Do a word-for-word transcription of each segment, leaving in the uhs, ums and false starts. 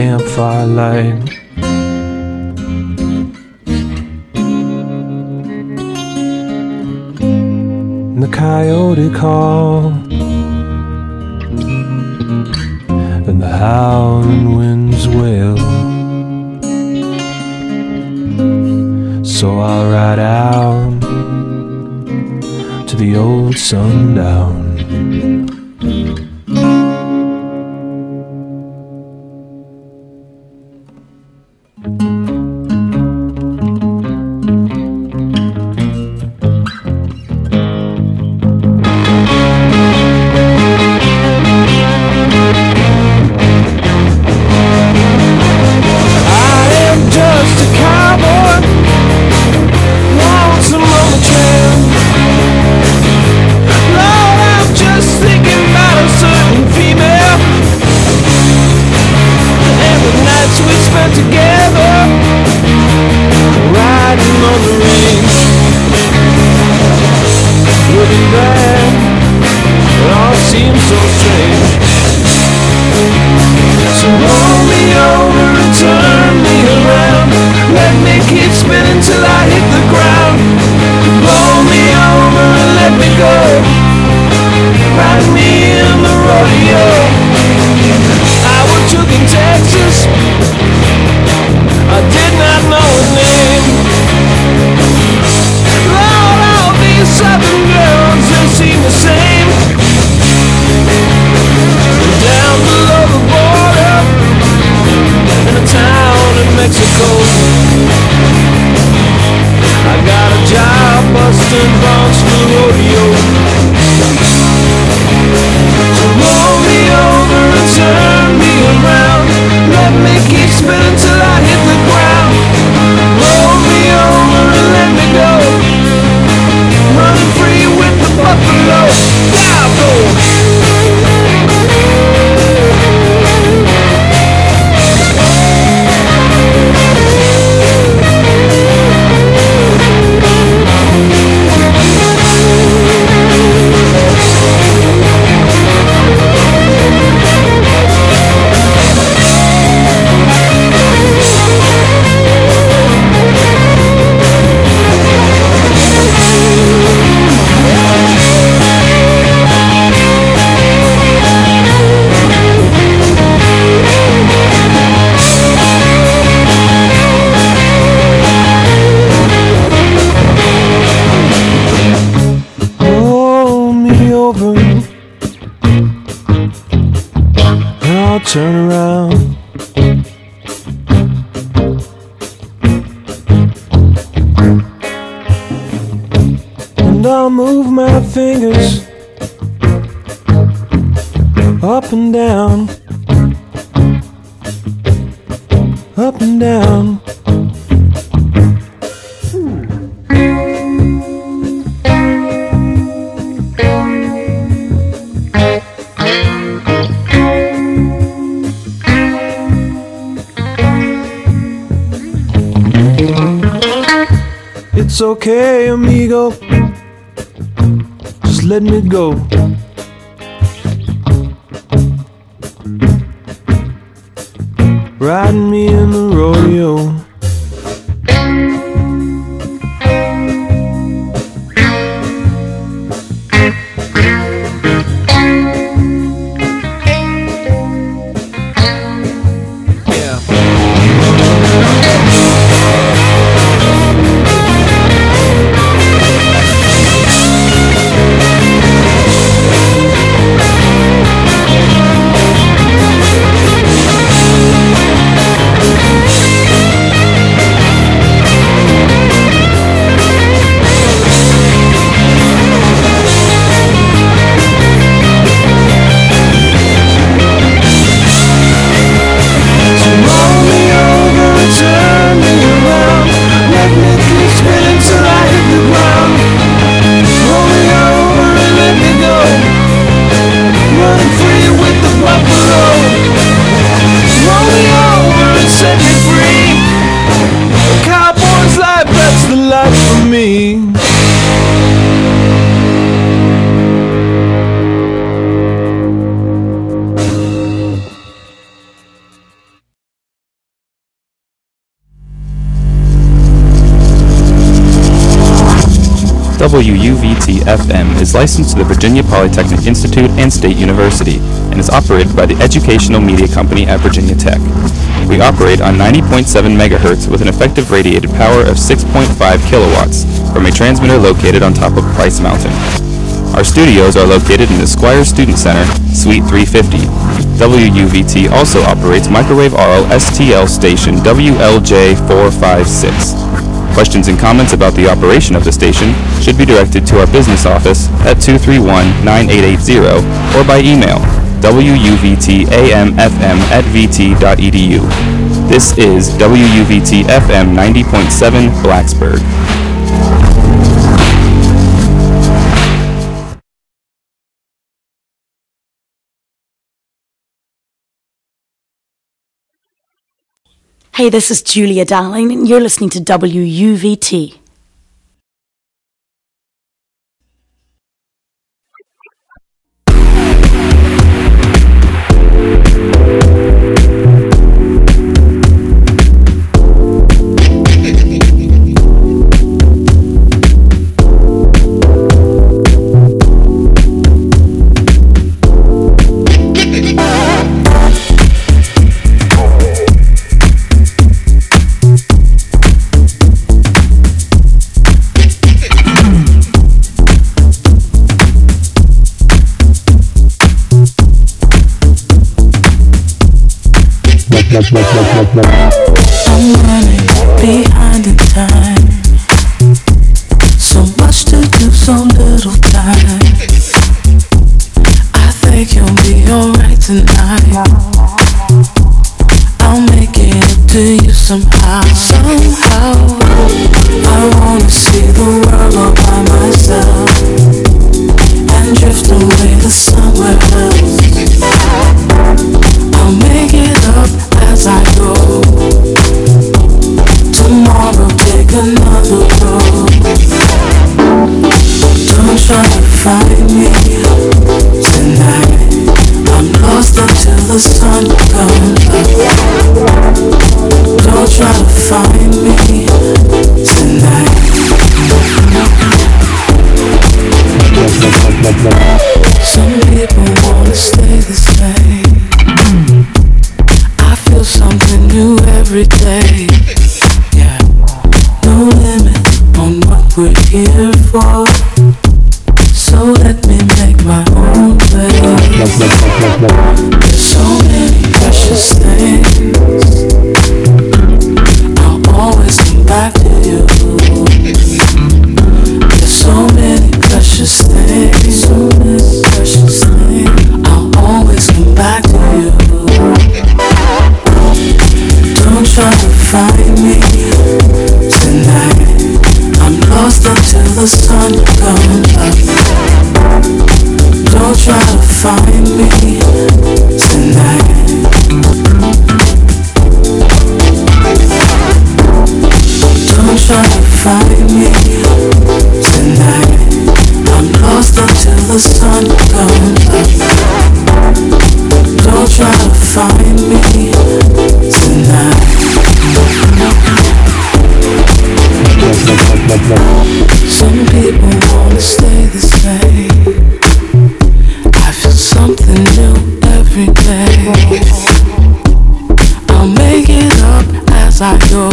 campfire light. And the coyote call, and the howling winds wail. So I'll ride out to the old sundown. Turn around, and I'll move my fingers up and down, up and down. It's okay, amigo, just let me go. Riding me in the rodeo. W U V T F M is licensed to the Virginia Polytechnic Institute and State University and is operated by the educational media company at Virginia Tech. We operate on ninety point seven megahertz with an effective radiated power of six point five kilowatts from a transmitter located on top of Price Mountain. Our studios are located in the Squire Student Center, Suite three fifty. W U V T also operates microwave R L S T L station W L J four five six. Questions and comments about the operation of the station should be directed to our business office at two three one, nine eight eight zero or by email W U V T A M F M at v t dot e d u. This is W U V T F M ninety point seven Blacksburg. Hey, this is Julia Darling, and you're listening to W U V T. I'm running behind in time. So much to do, so little time. I think you'll be alright tonight. I'll make it to you somehow. Somehow I wanna see the world all by myself and drift away to somewhere else. I'll make it up as I go. Tomorrow take another road. Don't try to find me tonight. I'm lost until the sun comes up. Don't try to find me tonight. Some people wanna stay the same. I feel something new every day. Yeah, no limit on what we're here for. So let me make my own way. There's so many precious things. I'll always come back to you. There's so many precious things. So many precious things. I'll always come back to you. Don't try to find me tonight. I'm lost until the sun comes up. Don't try to find me tonight. Don't try to find me tonight. I'm lost until the sun comes up. Don't try to find me tonight. Some people wanna stay the same. I feel something new every day. I'll make it up as I go.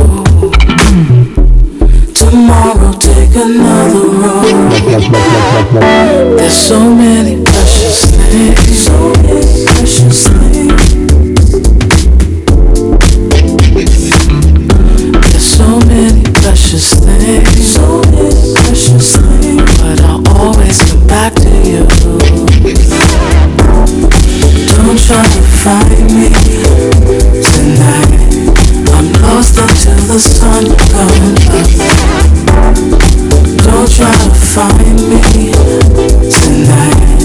Tomorrow take another road. There's so many precious things. So many precious things. There's so many precious things. So many precious things. But I'll always come back to you. Don't try to find me tonight. I'm lost until the sun comes up. Don't try to find me tonight.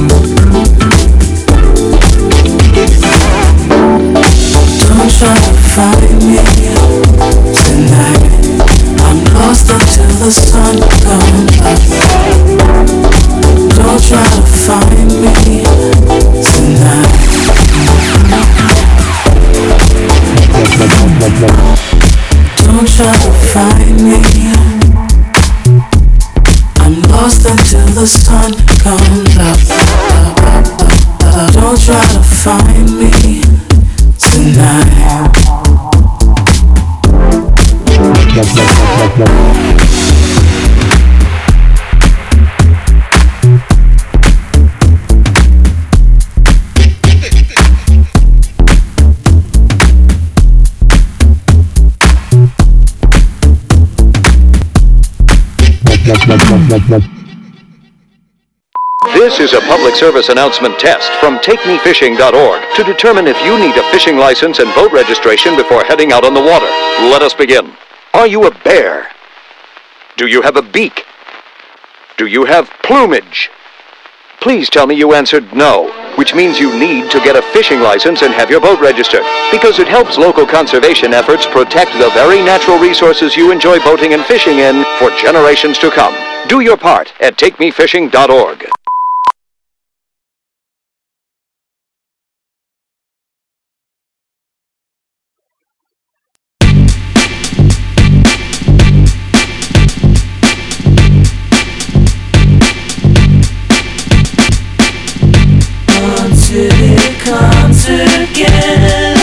Don't try to find me tonight. I'm lost until the sun comes up. Don't try to find me tonight. Don't try to find me. I'm the sun comes up. Don't try to find me tonight. This is a public service announcement test from take me fishing dot org to determine if you need a fishing license and boat registration before heading out on the water. Let us begin. Are you a bear? Do you have a beak? Do you have plumage? Please tell me you answered no, which means you need to get a fishing license and have your boat registered, because it helps local conservation efforts protect the very natural resources you enjoy boating and fishing in for generations to come. Do your part at take me fishing dot org. Until it comes again.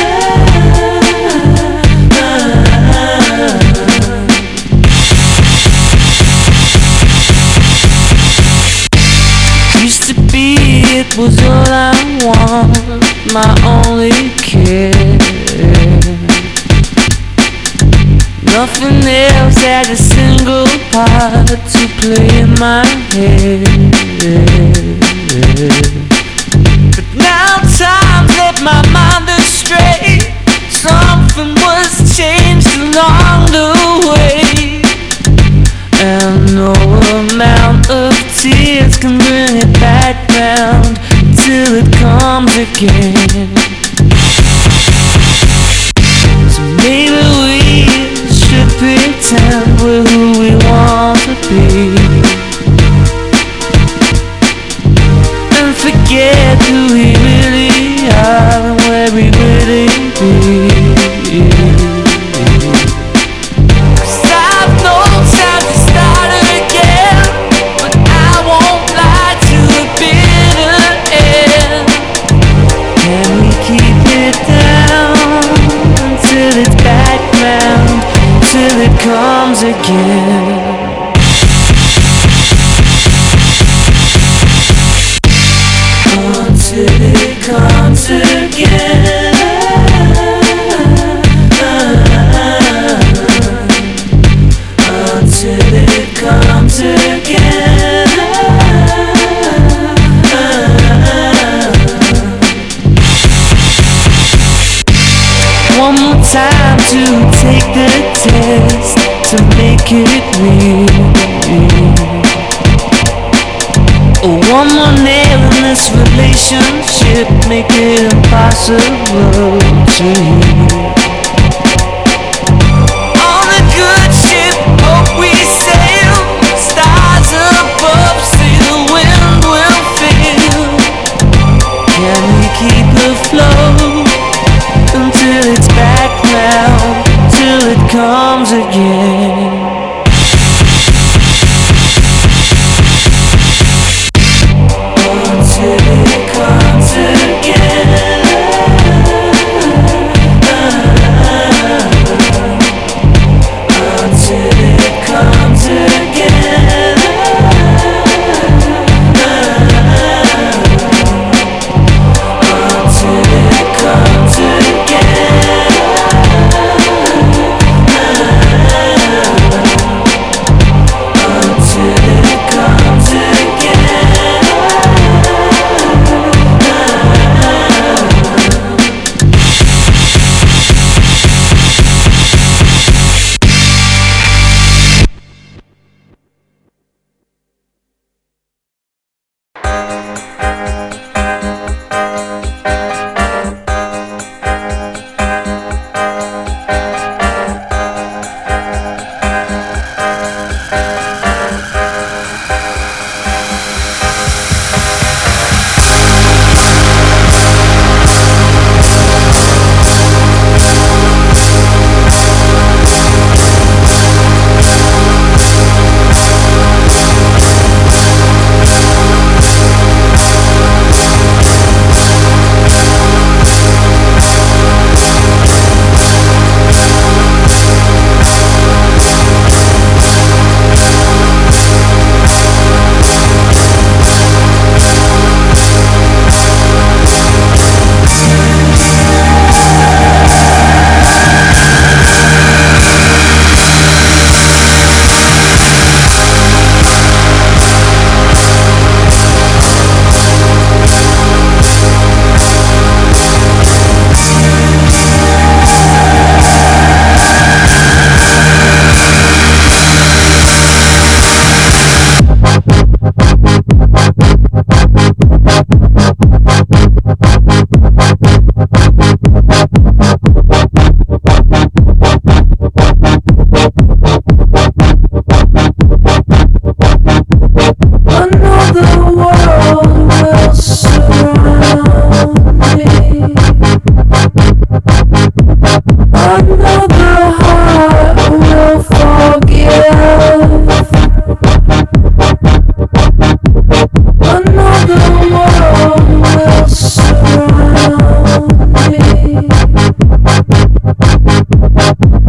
Used to be, it was all I want, my only care. Nothing else had a single part to play in my head. But now time's led my mind astray. Something was changed along the way, and no amount of tears can bring it back round till it comes again. So maybe we should pretend we're who we want to be, and forget who we really are and where we really be. Cause I've no time to start again, but I won't lie to a bitter end. Can we keep it down until it's back round, till it comes again? Until it comes again. Until it comes again. One more time to take the test to make it real. One more nail in this relationship, make it impossible to heal. On a good ship, hope we sail. Stars above, say the wind will fail. Can we keep afloat until it's back now, till it comes again? Until it comes again. Until it comes again. Until it comes again.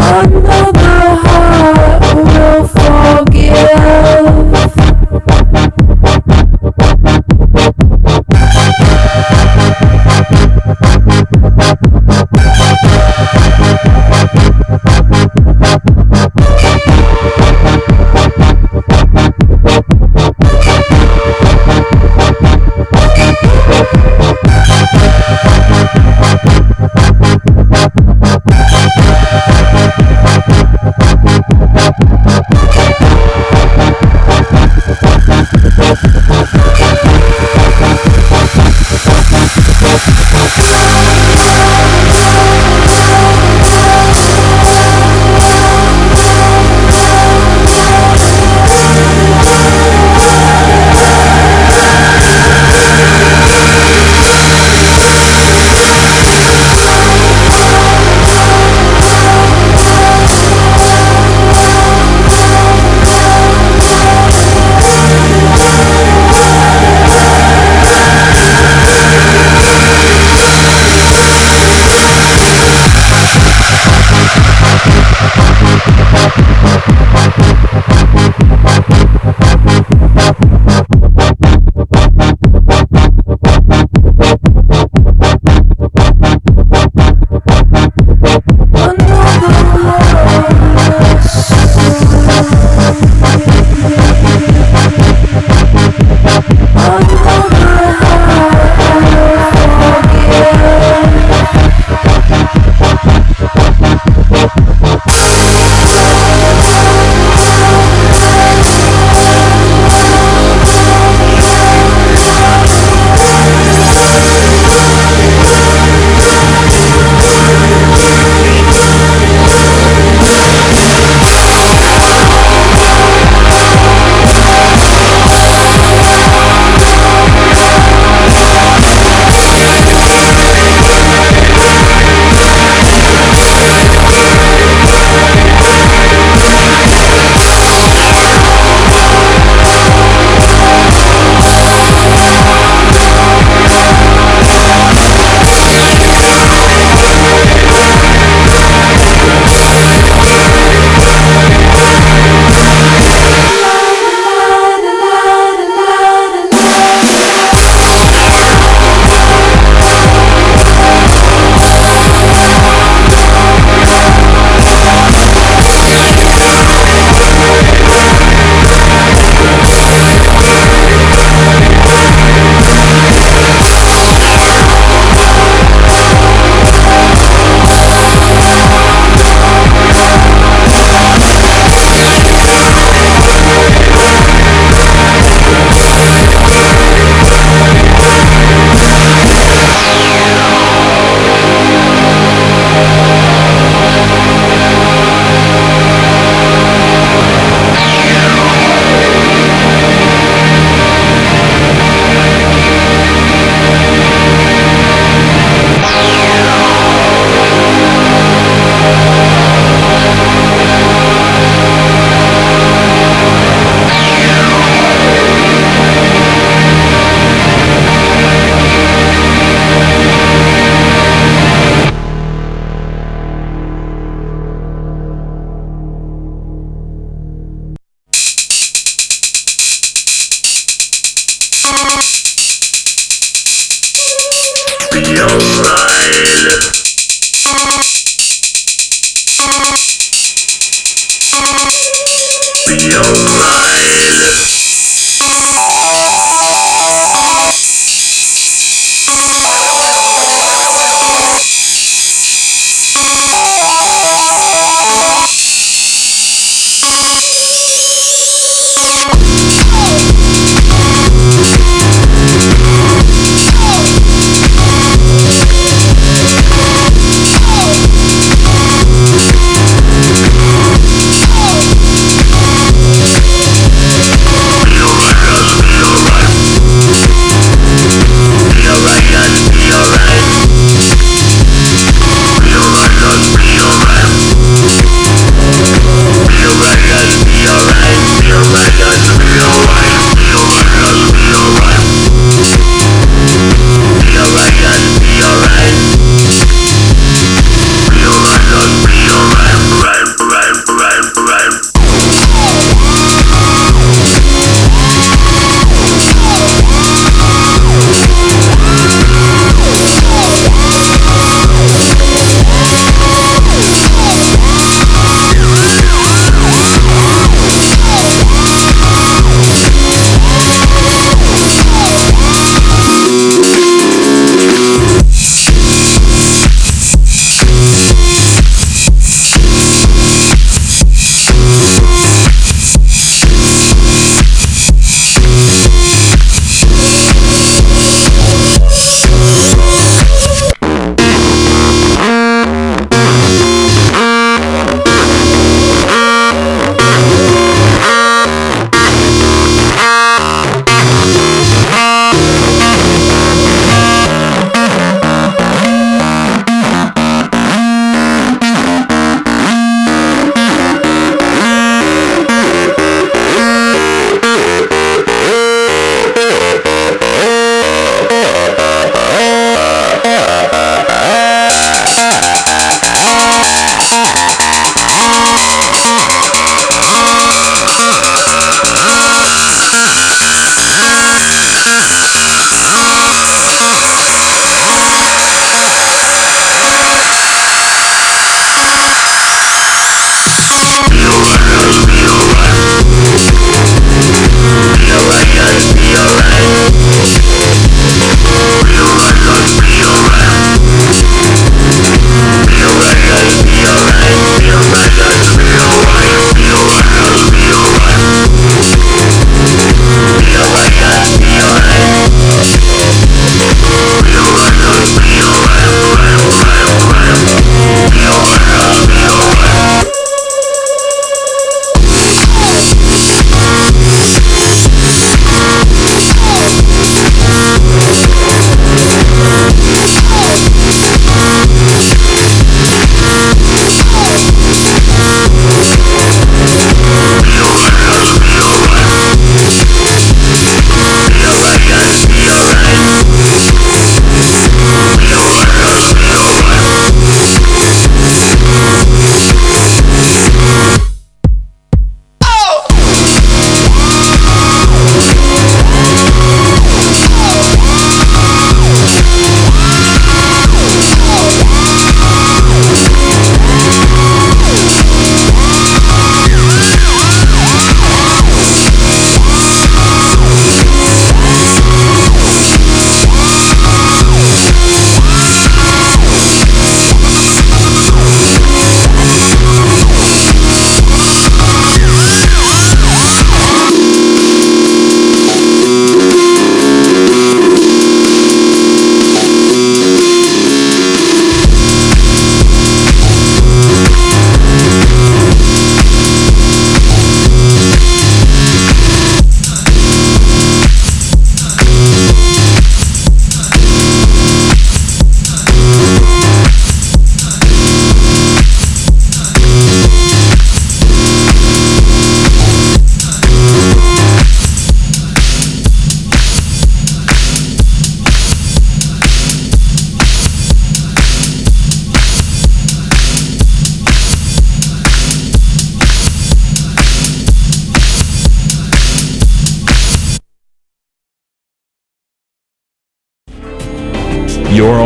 Another heart will forgive.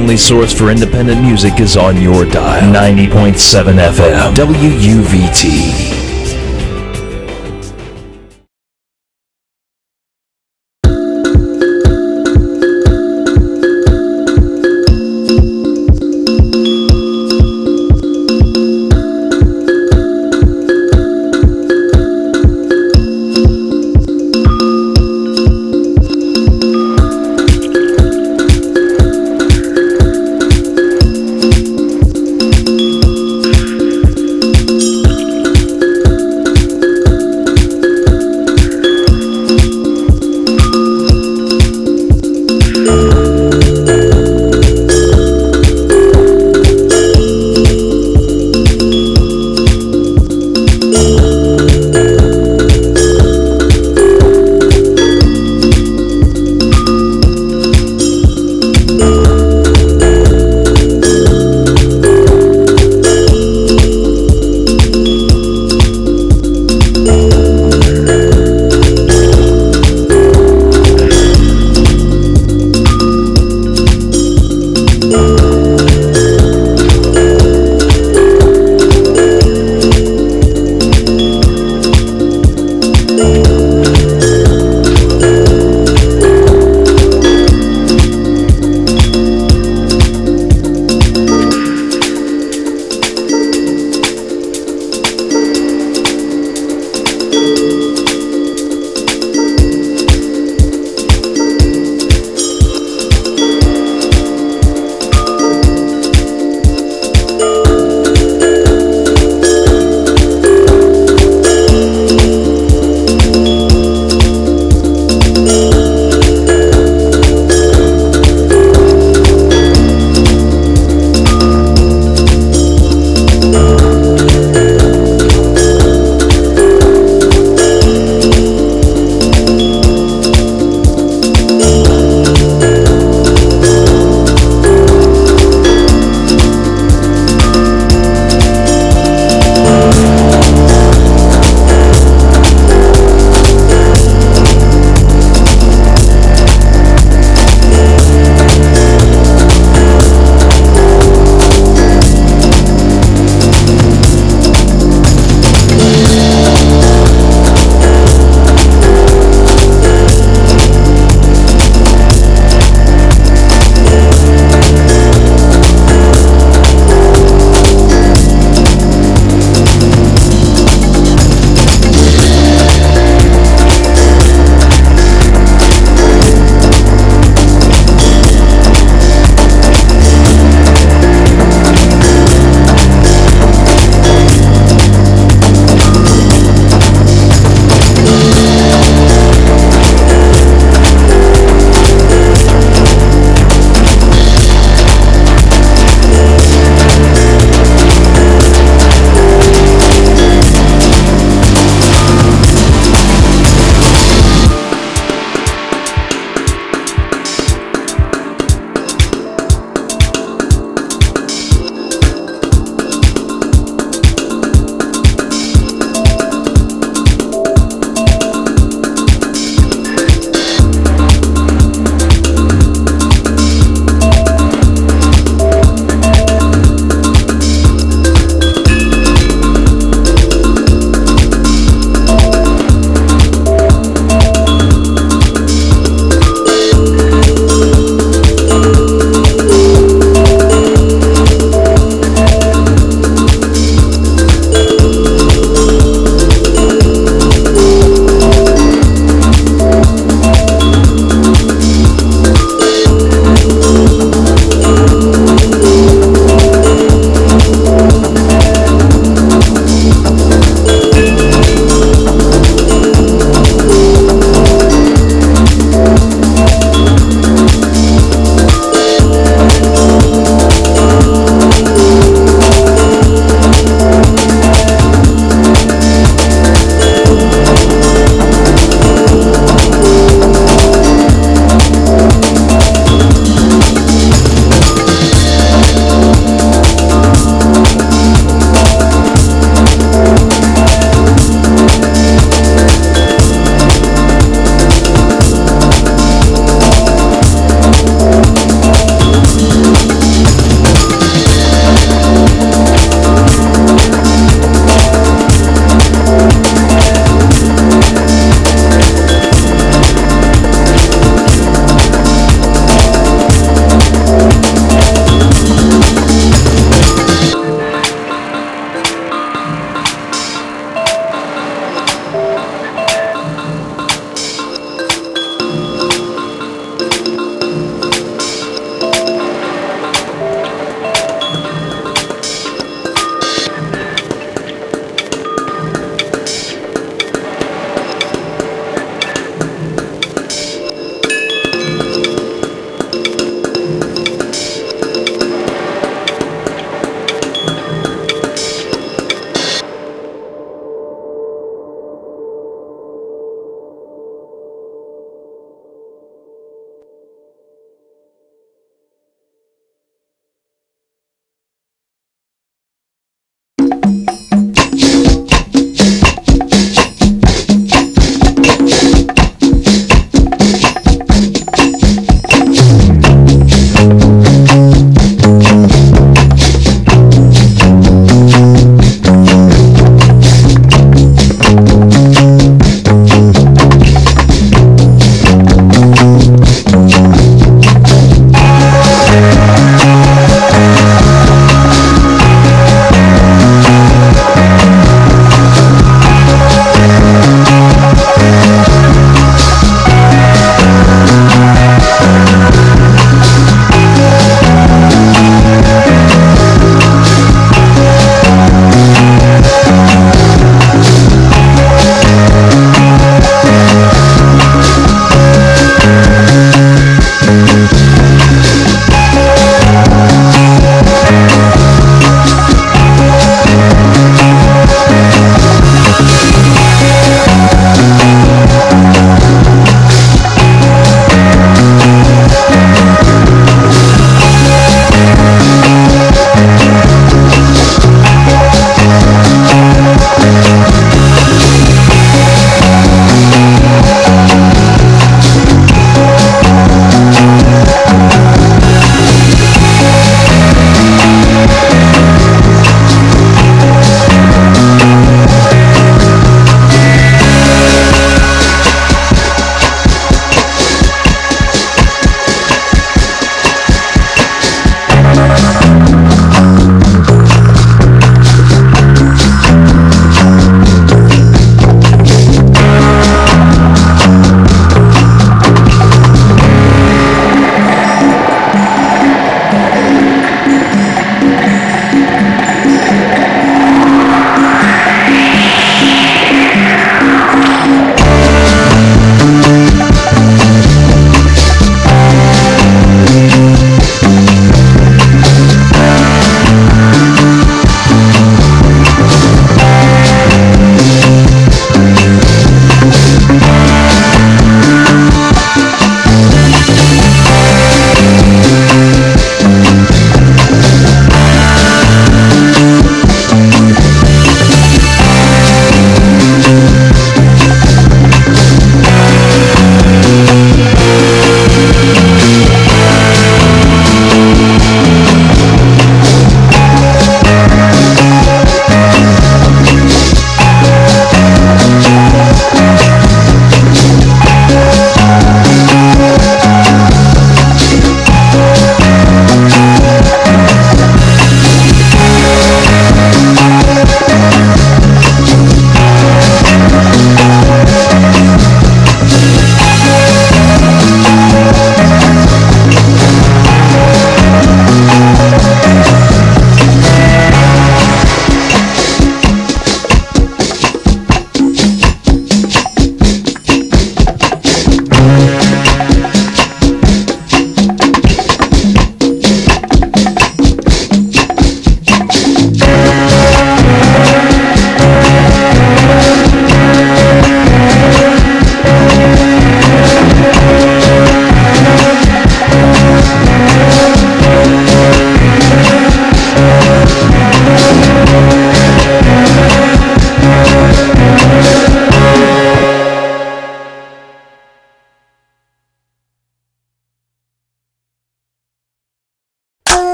only source for independent music is on your dial. ninety point seven F M, W U V T.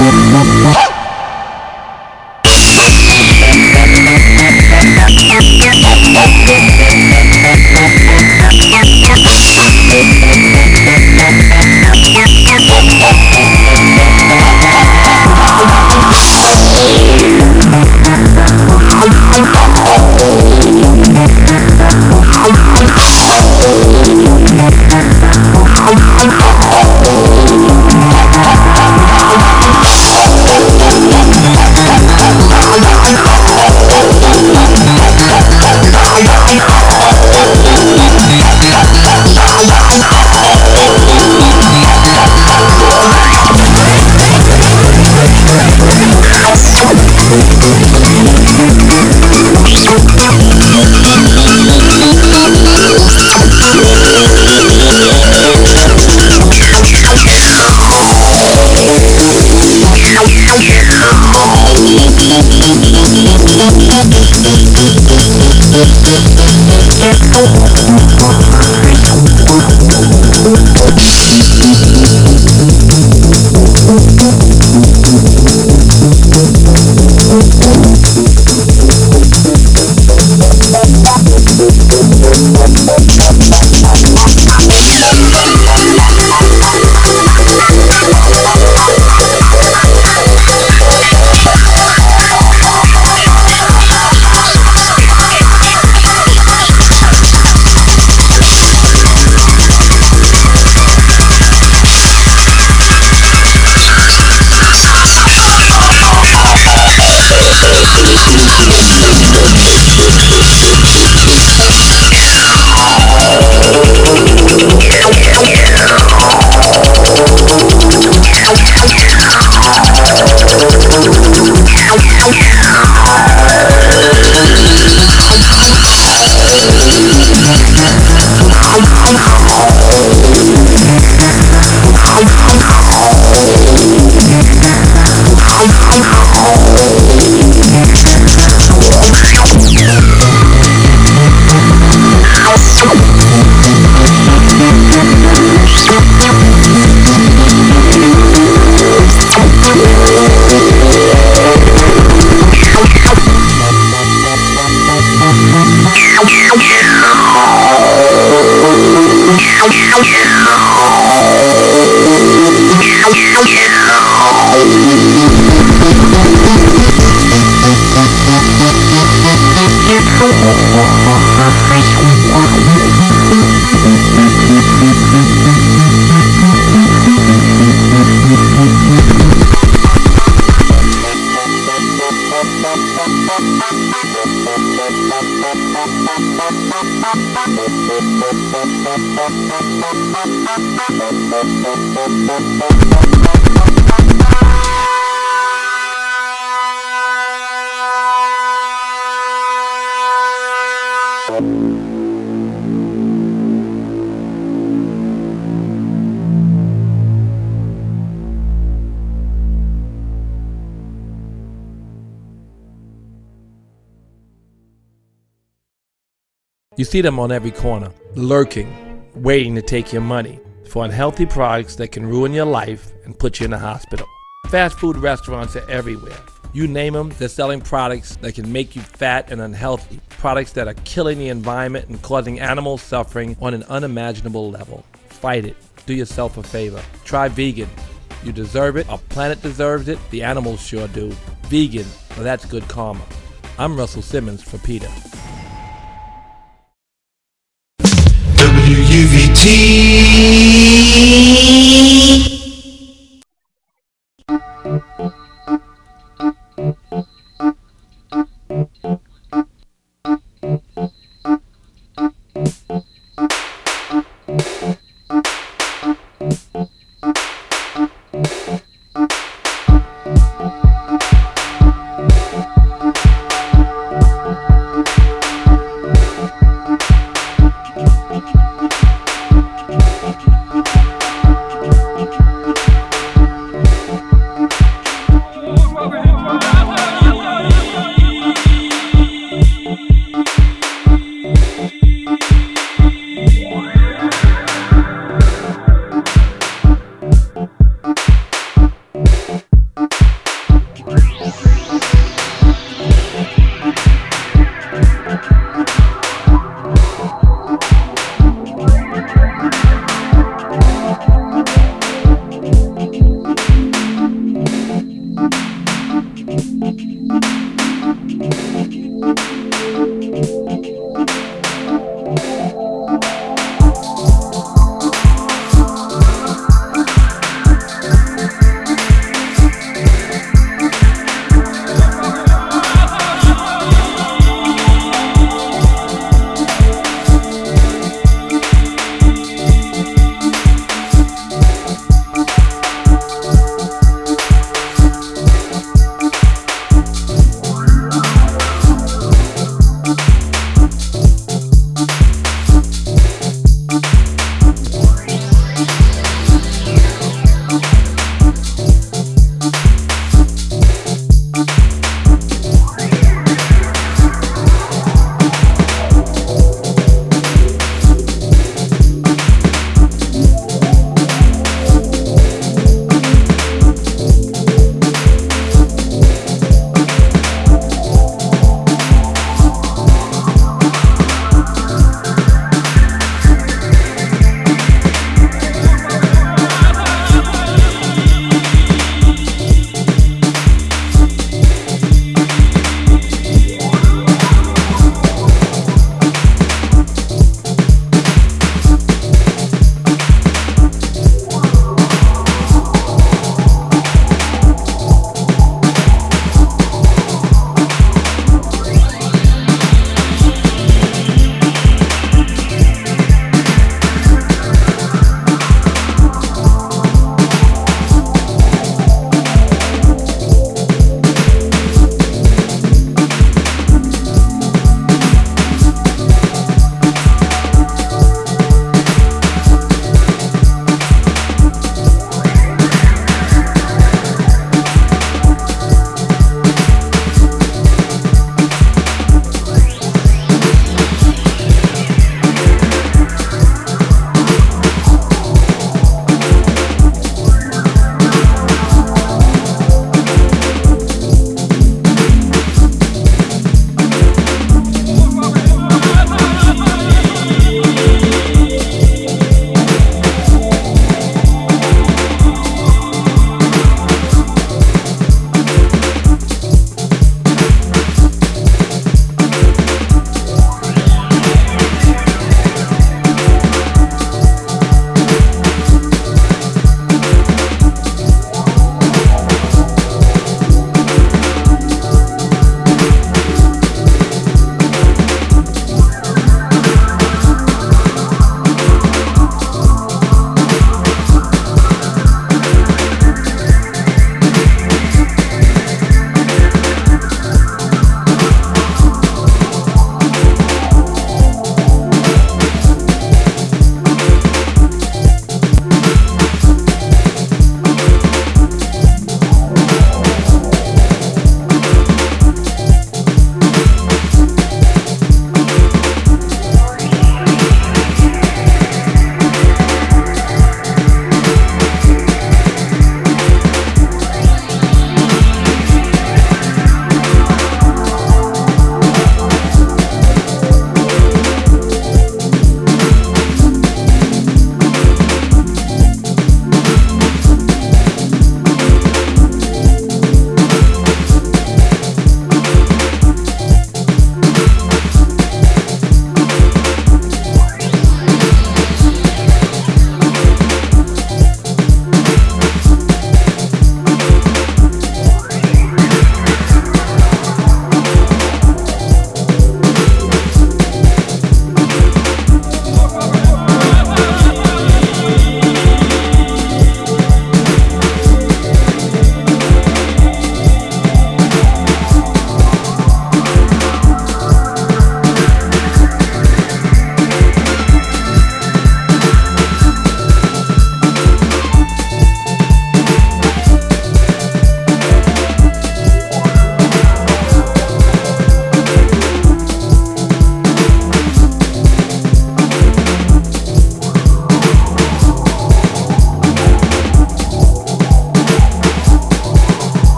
You see them on every corner, lurking, waiting to take your money for unhealthy products that can ruin your life and put you in the hospital. Fast food restaurants are everywhere. You name them, they're selling products that can make you fat and unhealthy, products that are killing the environment and causing animal suffering on an unimaginable level. Fight it. Do yourself a favor. Try vegan. You deserve it. Our planet deserves it. The animals sure do. Vegan. Well, that's good karma. I'm Russell Simmons for PETA. W U V T.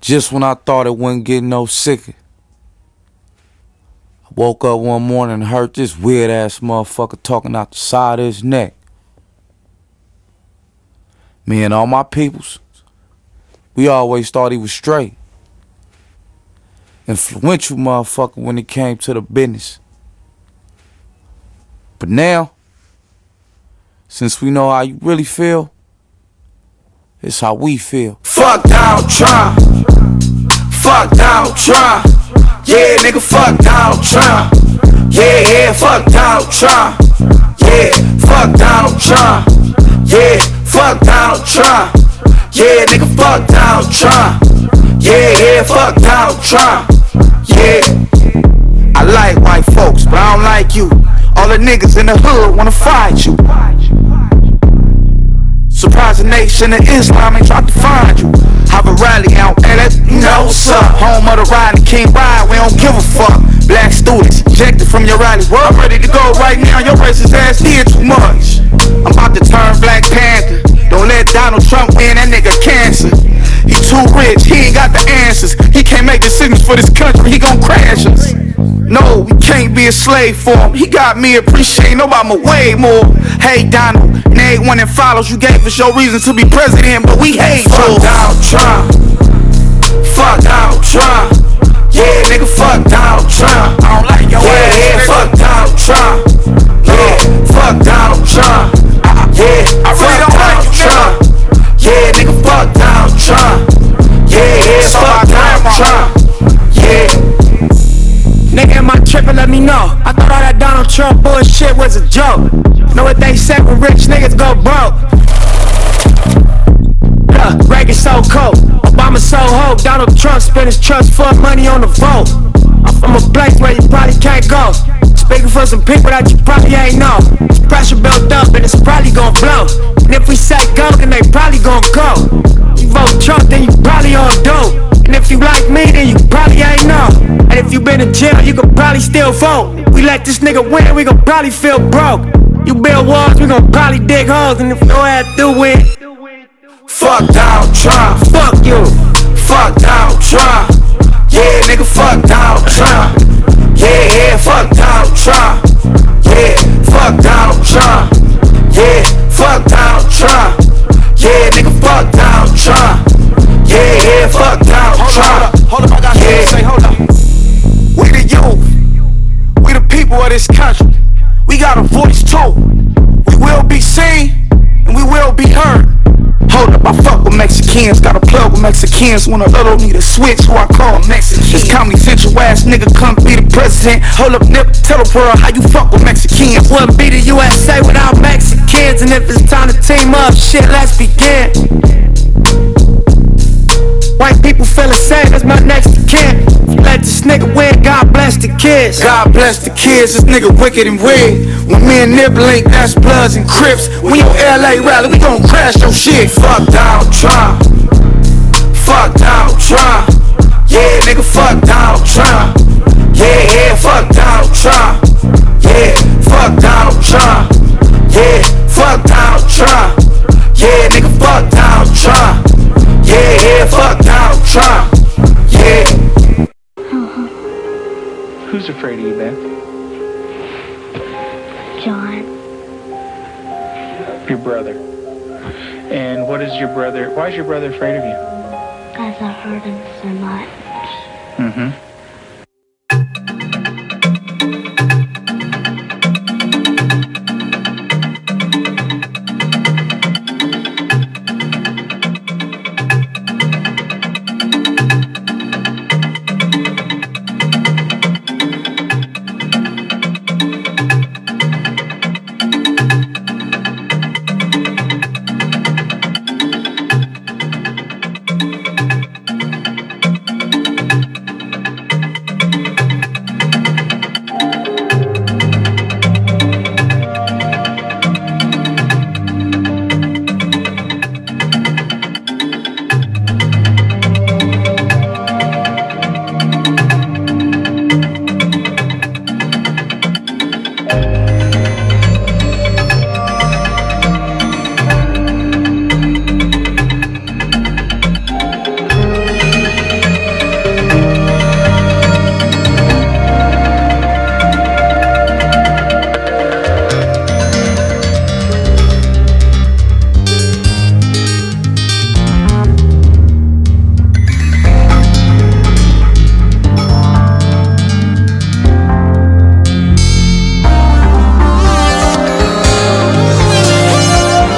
Just when I thought it wouldn't get no sicker, I woke up one morning and heard this weird ass motherfucker talking out the side of his neck. Me and all my peoples, we always thought he was straight. Influential motherfucker when it came to the business. But now, since we know how you really feel, it's how we feel. Fuck Donald Trump. Fuck Donald Trump. Yeah, nigga, fuck Donald Trump. Yeah, yeah, fuck Donald Trump. Yeah, fuck Donald Trump. Yeah, fuck Donald Trump. Yeah, nigga, fuck Donald Trump. Yeah, yeah, fuck Donald Trump. Yeah. I like white folks, but I don't like you. All the niggas in the hood wanna fight you. Surprise the nation of Islam ain't tried to find you. Have a rally out, and let you know what's up. Home of the riding king ride, we don't give a fuck. Black students ejected from your rally. I'm ready to go right now, your racist ass did too much. I'm about to turn Black Panther. Don't let Donald Trump win, that nigga cancer. He too rich, he ain't got the answers. He can't make decisions for this country, he gon' crash us. No, we can't be a slave for him. He got me appreciating Obama way more. Hey Donald, and everyone that follows, you gave us your reason to be president, but we hate you. Fuck Donald Trump. Fuck Donald Trump. Yeah, nigga, fuck Donald Trump. I don't like your yeah, ass. Yeah, fuck Donald Trump. Yeah, fuck Donald Trump. Yeah, I really don't like you, Trump. Yeah, nigga, fuck Donald Trump. Yeah, yeah, fuck Donald Trump. Yeah. Nigga, am I trippin'? Let me know. I thought all that Donald Trump bullshit was a joke. Know what they said when rich niggas go broke? Yeah, Reagan so cold, Obama so hope. Donald Trump spent his trust fund money on the vote. I'm from a place where you probably can't go. Speaking for some people that you probably ain't know. It's pressure built up and it's probably gon' blow. And if we say go, then they probably gon' go. You vote Trump, then you probably on dope. And if you like me, then you probably ain't know. And if you been in jail, you could probably still vote. We let this nigga win, we gon' probably feel broke. You build walls, we gon' probably dig holes. And if no ass do win, fuck Donald Trump. Fuck you. Fuck Donald Trump. Yeah, nigga, fuck Donald Trump. Yeah, yeah, fuck Donald Trump. Yeah, fuck Donald Trump. Yeah, fuck Donald Trump. Yeah, nigga, fuck Donald Trump. Yeah, yeah, fuck Donald Trump. Hold up, hold up, I got something to say, hold up. We the youth, we the people of this country. We got a voice too. We will be seen and we will be heard. Hold up, I fuck with Mexicans. Got a plug with Mexicans. When a little need a switch, who I call Mexican. This Comedy Central ass nigga come be the president. Hold up, nip, tell the world how you fuck with Mexicans. Wouldn't be the U S A without Mexicans. And if it's time to team up, shit, let's begin. White people feeling safe, that's my next of kin. Let this nigga win, God bless the kids. God bless the kids, this nigga wicked and weird. When me and Nip link, that's Bloods and Crips. When your L A rally, we gon' crash your shit. Fuck Donald Trump. Fuck Donald Trump. Yeah, nigga, fuck Donald Trump. Yeah, yeah, fuck Donald Trump. Yeah, fuck Donald Trump. Yeah, fuck Donald Trump. Yeah, nigga, fuck Donald Trump. Yeah, yeah, fuck Donald Trump. Yeah. Who's afraid of you, Beth? John. Your brother. And what is your brother, why is your brother afraid of you? Because I hurt him so much. Mm-hmm.